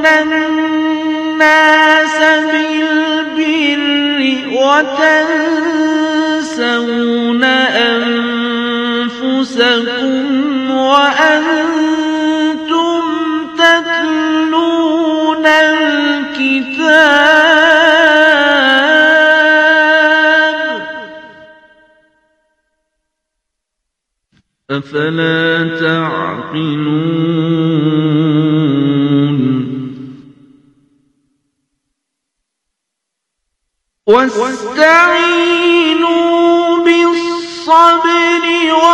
الناس بالبر وتنسون أنفسكم وأنتم تتلون الكتاب أفلا تعقلون واستعينوا بالصبر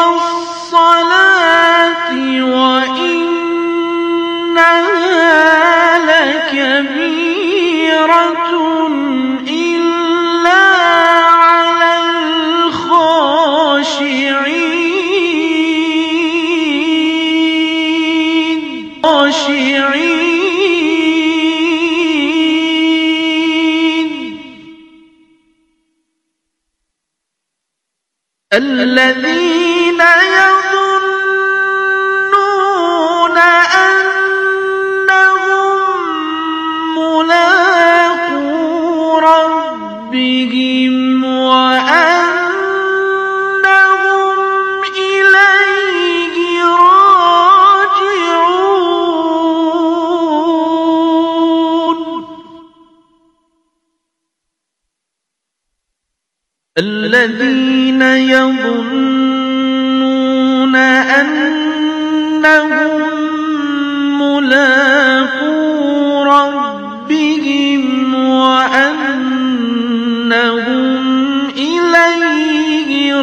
والصلاة وإنها لكبيرة إلا على الخاشعين الذين يظنون أنهم ملاقو ربهم وأنهم إليه راجعون الذين يظنون أنهم ملاقو ربهم وأنهم إليه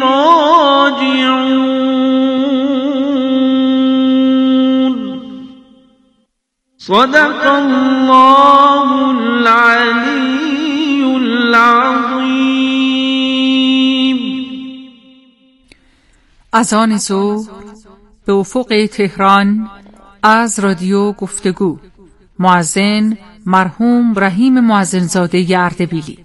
راجعون صدق الله العلي العظيم. اذان ظهر به افق تهران از رادیو گفتگو. مؤذن مرحوم رحیم مؤذنزاده اردبیلی.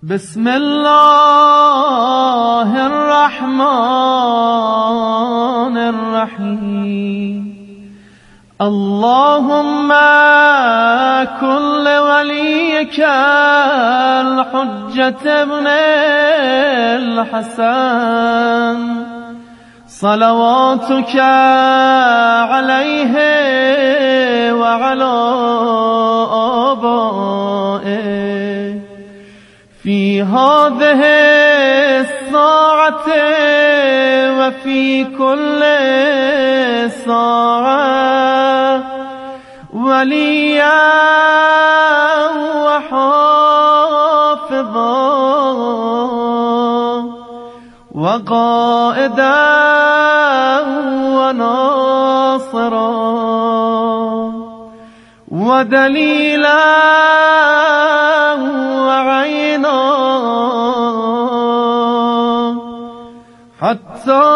بسم الله الرحمن الرحيم. اللهم كن لوليك الحجة ابن الحسن صلواتك عليه وعلى آبائه في هذه الساعة وفي كل ساعة وليا وحافظا وقائدا وناصرا ودليلا وعينا حتى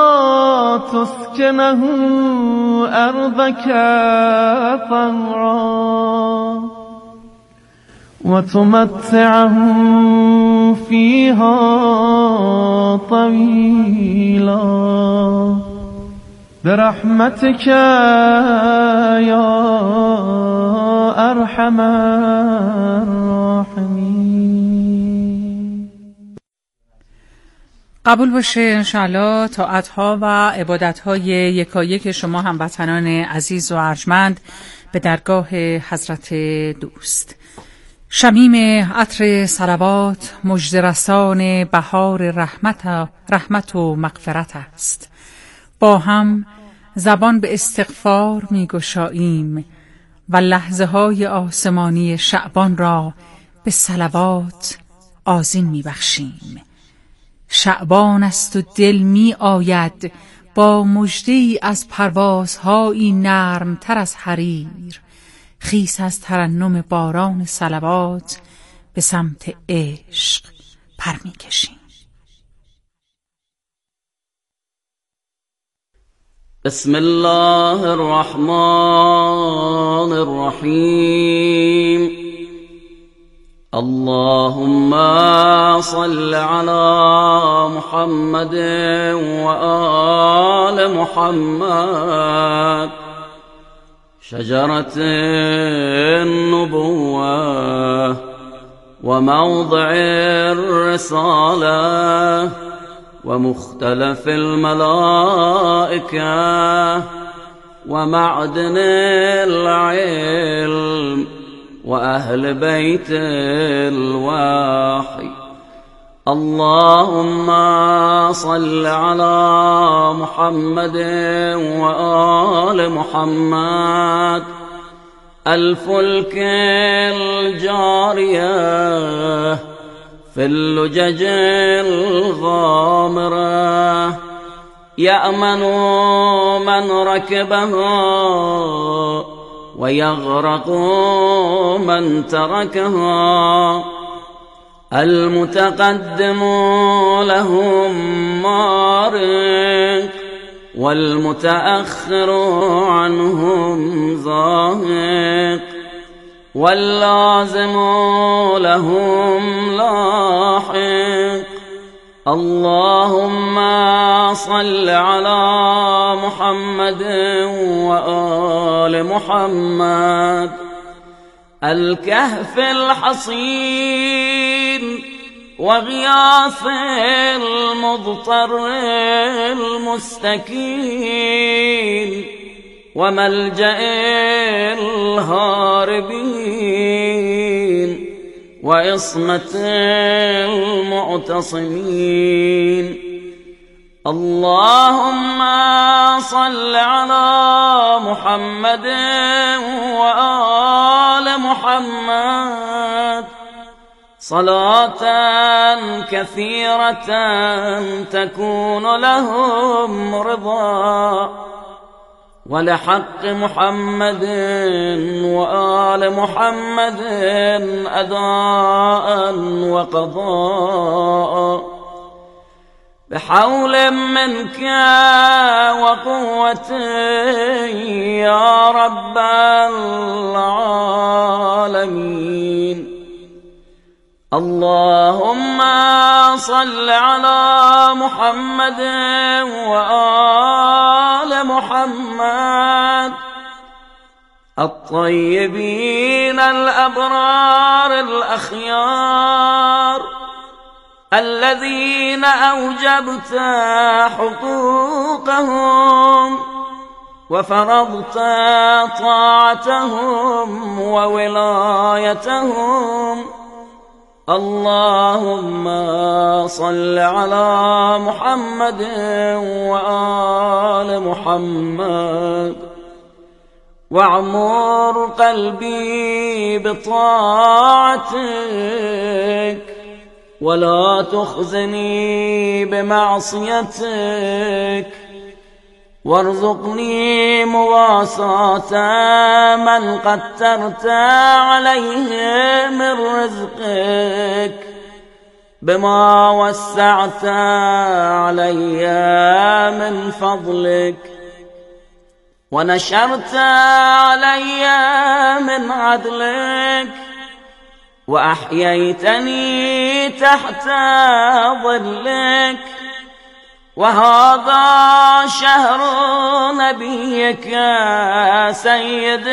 تسكنه أرضك طوعا وتمتعه فيها طويلا برحمتك يا أرحم الراحمين. قبول باشه انشاءالله طاعتها و عبادتهای یکایک شما هموطنان عزیز و ارجمند به درگاه حضرت دوست. شمیم عطر صلوات مژده‌رسان بهار رحمت و مغفرت است. با هم زبان به استغفار می گشاییم و لحظه های آسمانی شعبان را به صلوات آذین می بخشیم. شعبان است و دل می آید با مژده‌ای از پروازهایی نرم تر از حریر. خیس از ترنم باران صلوات به سمت عشق پر می کشیم. بسم الله الرحمن الرحيم. اللهم صل على محمد وآل محمد. شجرة النبوة وموضع الرسالة ومختلف الملائكة ومعدن العلم وأهل بيت الوحي. اللهم صل على محمد وآل محمد. الفلك الجارية في اللجج الغامرة يأمن من ركبها ويغرق من تركها. المتقدم لهم مارق والمتأخر عنهم زاهق واللازم لهم لاحق. اللهم صل على محمد وآل محمد. الكهف الحصين وغياث المضطر المستكين وملجأ الهاربين وعصمة المعتصمين. اللهم صل على محمد وآل محمد صلاة كثيرة تكون لهم رضا ولحق محمد وآل محمد أداء وقضاء بحول منك وقوة يا رب العالمين. اللهم صل على محمد وآل محمد الطيبين الأبرار الأخيار الذين أوجبت حقوقهم وفرضت طاعتهم وولايتهم. اللهم صل على محمد وآل محمد واعمر قلبي بطاعتك ولا تخزني بمعصيتك، وارزقني مواساة من قدرت عليه من رزقك بما وسعت علي من فضلك ونشرت علي من عدلك، وأحييتني تحت ظلك. وهذا شهر نبيك سيد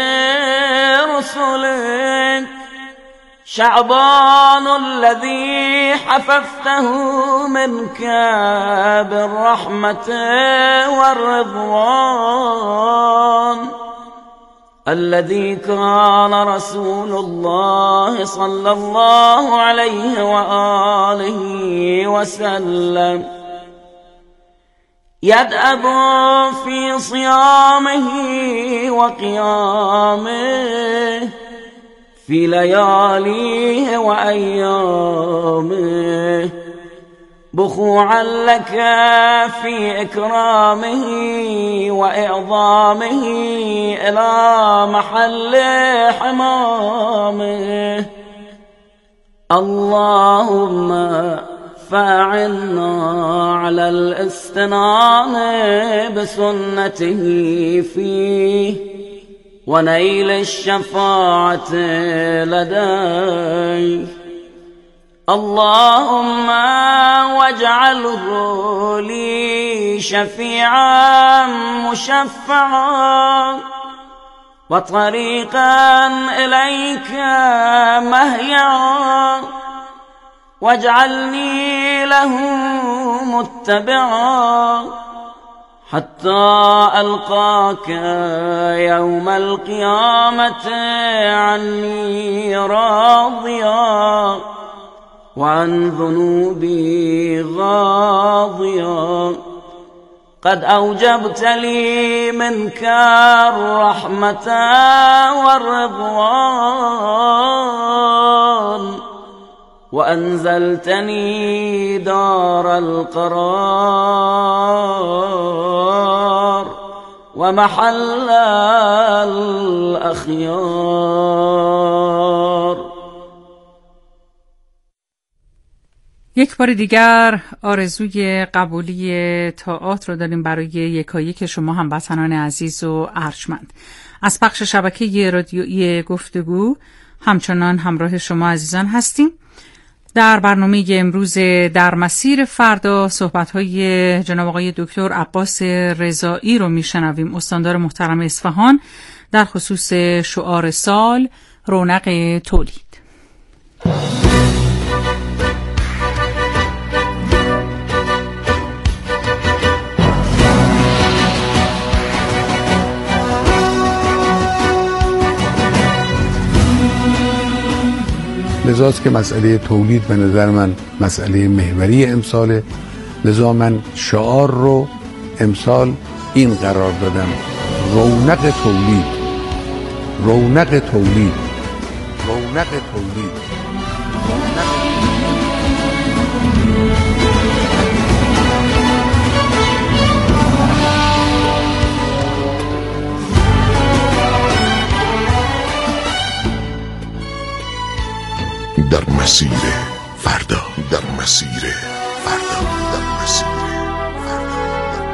رسلك شعبان الذي حففته منك بالرحمة والرضوان، الذي كان رسول الله صلى الله عليه وآله وسلم يدأب في صيامه وقيامه في لياليه وأيامه بخوعا لك في إكرامه وإعظامه إلى محل حمامه. اللهم فاعنا على الاستنان بسنته فيه ونيل الشفاعة لديه. اللهم واجعله لي شفيعا مشفعا وطريقا إليك مهيعا، واجعلني له متبعا حتى ألقاك يوم القيامة عني راضيا وعن ذنوبي غاضيا. قد أوجبت لي منك الرحمة والرضوان، وأنزلتني دار القرار ومحل الأخيار. یک بار دیگر آرزوی قبولی طاعات رو داریم برای یکایک شما هموطنان عزیز و ارجمند. از پخش شبکه رادیویی گفتگو همچنان همراه شما عزیزان هستیم. در برنامه امروز در مسیر فردا صحبت‌های جناب آقای دکتر عباس رضایی رو میشنویم، استاندار محترم اصفهان، در خصوص شعار سال رونق تولید. لذاست که مسئله تولید به نظر من مسئله محوری امساله. لذا من شعار رو امسال این قرار دادم: رونق تولید، رونق تولید، رونق تولید. در مسیر فردا، در مسیر فردا، در مسیر فردا، در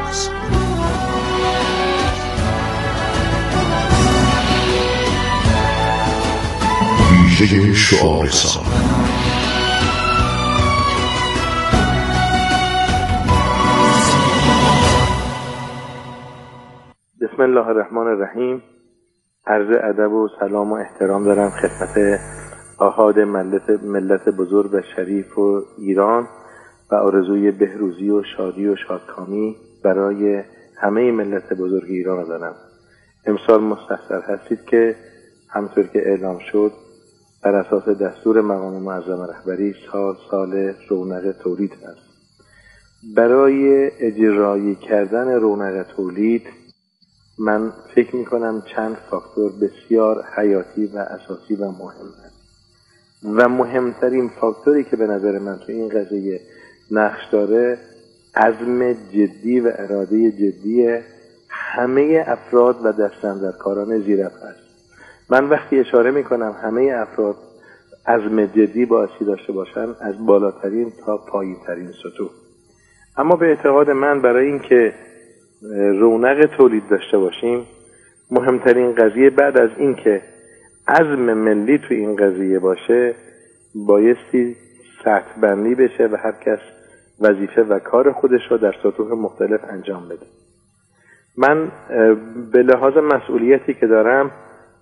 مسیر ویژه شعار سال. بسم الله الرحمن الرحیم. عرض ادب و سلام و احترام دارم خدمت آحاد ملت بزرگ و شریف و ایران و آرزوی بهروزی و شادی و شادکامی برای همه ملت بزرگ ایران دارم. امسال مستحضر هستید که همطور که اعلام شد بر اساس دستور مقام معظم رهبری سال رونق تولید است. برای اجرایی کردن رونق تولید من فکر میکنم چند فاکتور بسیار حیاتی و اساسی و مهم است و مهمترین فاکتوری که به نظر من تو این قضیه نقش داره عزم جدی و اراده جدی همه افراد و دستاندرکاران زیرف است. من وقتی اشاره میکنم همه افراد عزم جدی بایستی داشته باشن از بالاترین تا پایینترین سطوح. اما به اعتقاد من برای اینکه رونق تولید داشته باشیم مهمترین قضیه بعد از اینکه عزم ملی تو این قضیه باشه بایستی سطح بندی بشه و هر کس وظیفه و کار خودش رو در سطوح مختلف انجام بده. من به لحاظ مسئولیتی که دارم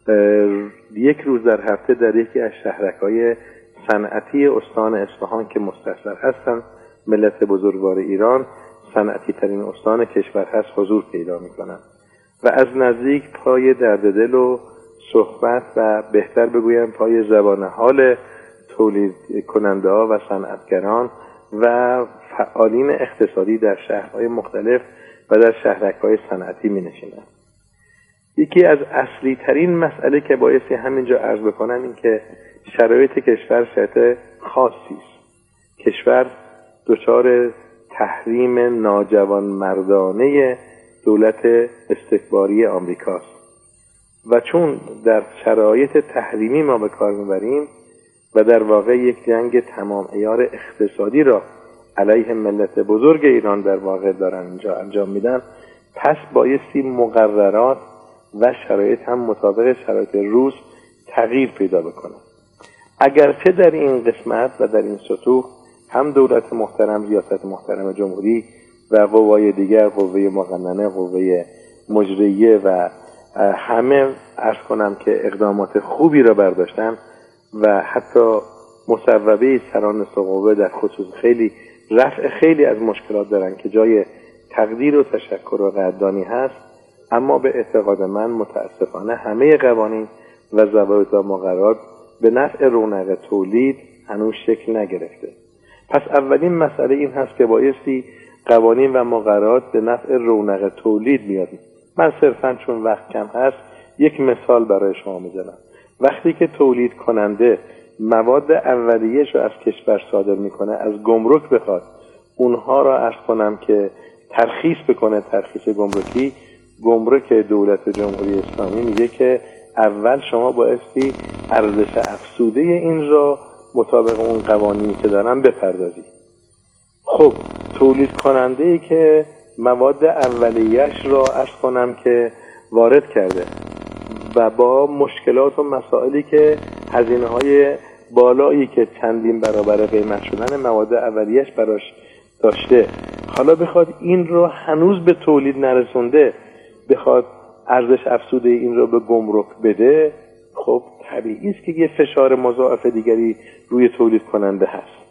یک روز در هفته در یکی از شهرک‌های صنعتی استان اصفهان که مستحضر هستن ملت بزرگوار ایران، صنعتی ترین استان کشور هست، حضور پیدا میکنم و از نزدیک پای درد دل و صحبت و بهتر بگویم پای زبان حال تولید کننده ها و صنعتگران و فعالین اقتصادی در شهرهای مختلف و در شهرک‌های صنعتی می نشینم. یکی از اصلی ترین مسئله که بایستی همینجا عرض بکنم این که شرایط کشور شرایط خاصی است. کشور دچار تحریم ناجوانمردانه دولت استکباری آمریکاست و چون در شرایط تحریمی ما به کار میبریم و در واقع یک جنگ تمام عیار اقتصادی را علیه ملت بزرگ ایران در واقع دارن اینجا انجام میدن، پس بایستی مقررات و شرایط هم مطابق شرایط روز تغییر پیدا بکنه. اگرچه در این قسمت و در این سطوح هم دولت محترم، ریاست محترم جمهوری و قوای دیگر، قوه مقننه، قوه مجریه و همه عرض کنم که اقدامات خوبی را برداشتن و حتی مصوبه سران قوه در خصوص رفع خیلی از مشکلات دارن که جای تقدیر و تشکر و قدردانی هست، اما به اعتقاد من متاسفانه همه قوانین و ضوابط و مقررات به نفع رونق تولید هنوز شکل نگرفته. پس اولین مسئله این هست که بایستی قوانین و مقررات به نفع رونق تولید میاد. من صرفاً چون وقت کم هست یک مثال برای شما میزنم. وقتی که تولید کننده مواد اولیه‌اش رو از کشور صادر میکنه، از گمرک بخواد اونها را عرض کنم که ترخیص بکنه، ترخیص گمرکی، گمرک دولت جمهوری اسلامی میگه که اول شما بایستی ارزش افزوده این را مطابق اون قوانینی که دارن بپردازی. خب تولید کننده ای که مواد اولیه‌اش را عرض کنم که وارد کرده و با مشکلات و مسائلی که هزینه‌های بالایی که چندین برابر قیمت شدن مواد اولیه‌اش براش داشته، حالا بخواد این رو هنوز به تولید نرسونده بخواد ارزش افزوده این رو به گمرک بده، خب طبیعی است که یه فشار مضاعف دیگری روی تولید کننده هست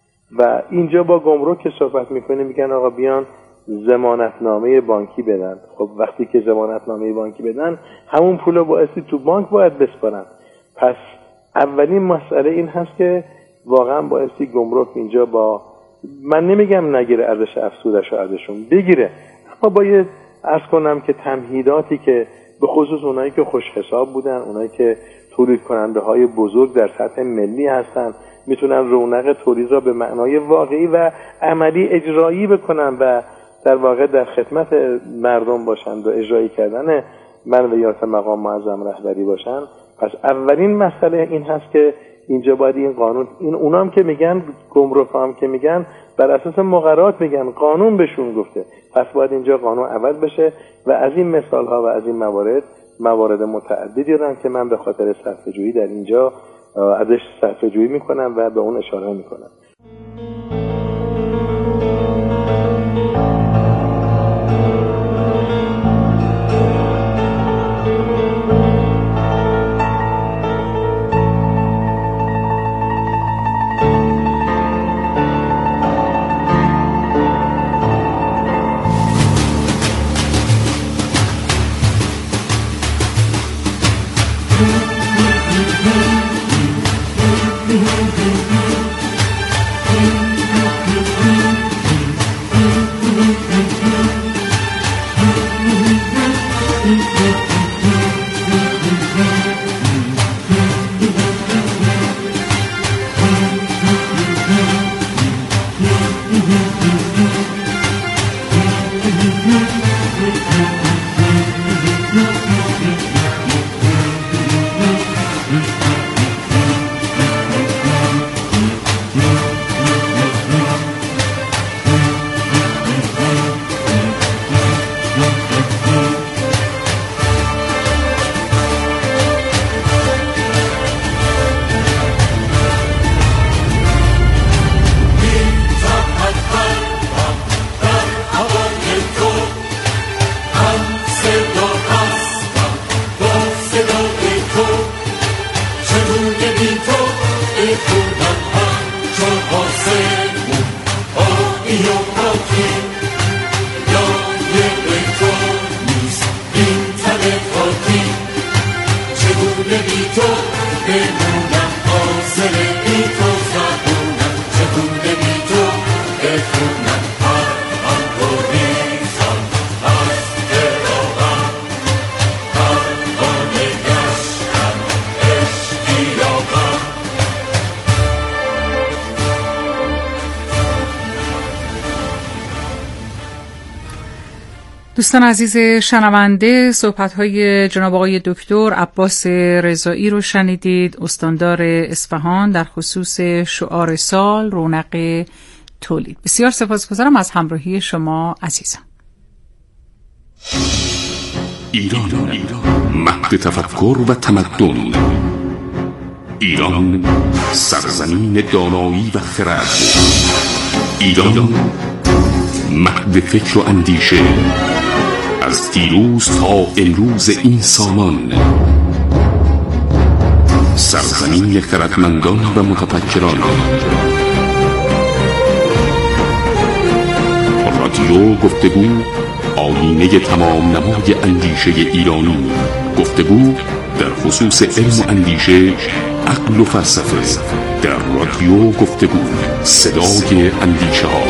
و اینجا با گمرک که صحبت میکنه میگن آقا بیان ضمانتنامه بانکی بدن. خب وقتی که ضمانتنامه بانکی بدن همون پولو بایستی تو بانک باید بسپارن. پس اولین مسئله این هست که واقعا بایستی گمرک اینجا با من نمیگم نگیره ارزش افزوده‌شو ازشون بگیره، اما باید عرض کنم که تمهیداتی که به خصوص اونایی که خوش حساب بودن، اونایی که تولید کننده های بزرگ در سطح ملی هستن، میتونن رونق تولید را به معنای واقعی و عملی اجرایی بکنن و در واقع در خدمت مردم باشن و اجرایی کردن منویات مقام معظم رهبری باشن. پس اولین مسئله این هست که اینجا باید این قانون، این اونام که میگن گمرک هم که میگن بر اساس مقررات میگن، قانون بهشون گفته، پس باید اینجا قانون عوض بشه و از این مثال ها و از این موارد متعددی دارن که من به خاطر صرفه‌جویی در اینجا ازش صرفه‌جویی میکنم و به اون اشاره میکنم. دوستان عزیز شنونده، صحبت‌های جناب آقای دکتر عباس رضایی رو شنیدید، استاندار اصفهان، در خصوص شعار سال رونق تولید. بسیار سپاسگزارم از همراهی شما عزیزان. ایران مهد تفکر و تمدن، ایران سرزمین دانایی و خرد، ایران مهد فکر و اندیشه، از دیروز تا امروز این سامان، سرزمین خردمندان و متفکران. رادیو گفتگو، آیینه تمام نمای اندیشه ایرانی. گفتگو در خصوص علم و اندیشه، عقل و فلسفه، در رادیو گفتگو، صدای اندیشه ها.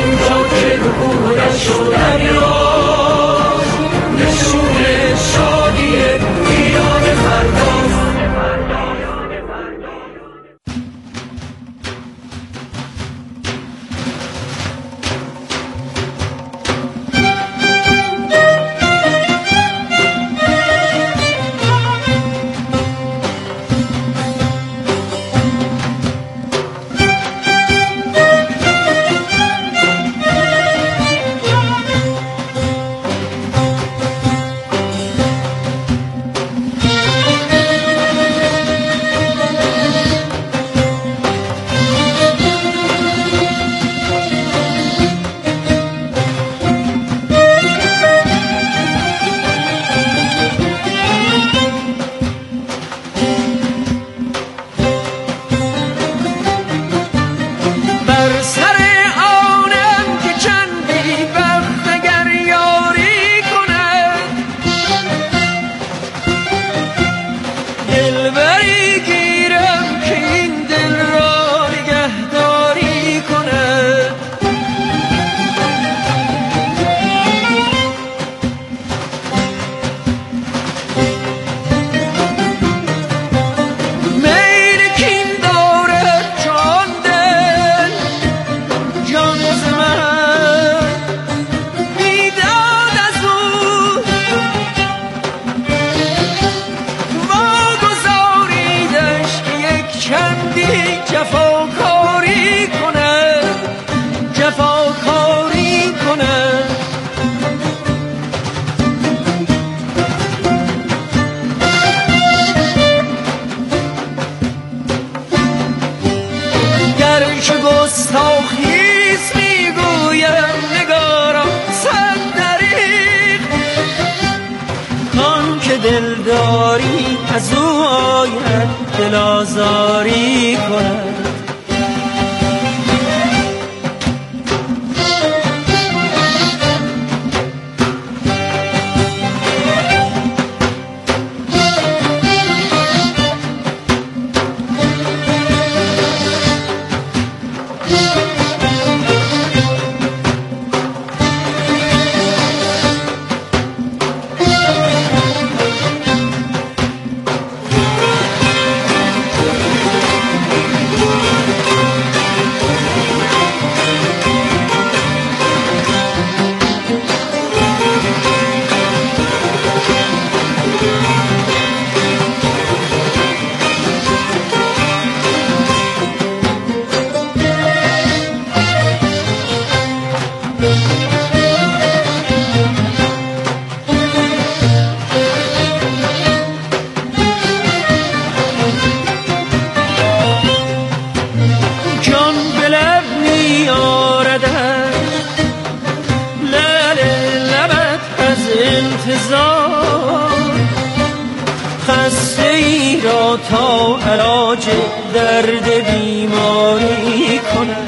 دلداری از او آید دل آزاری کند. خسته ای را تا علاج درد بیماری کند.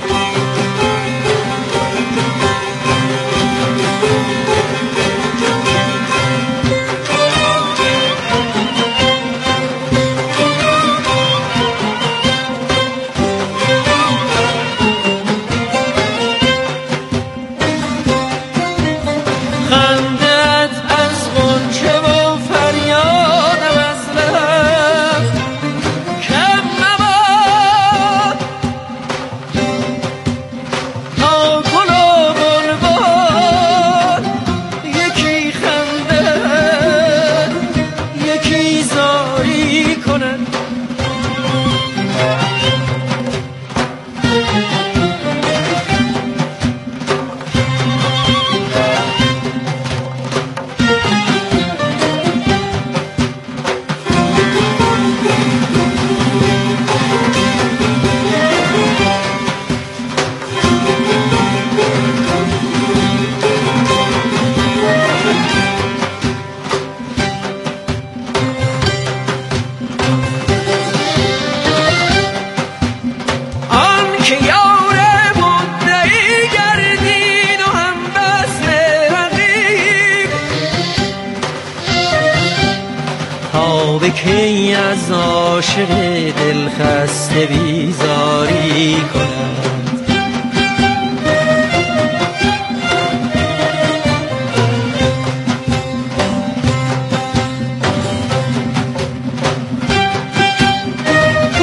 به کی از عاشق دل خسته بیزاری کنم.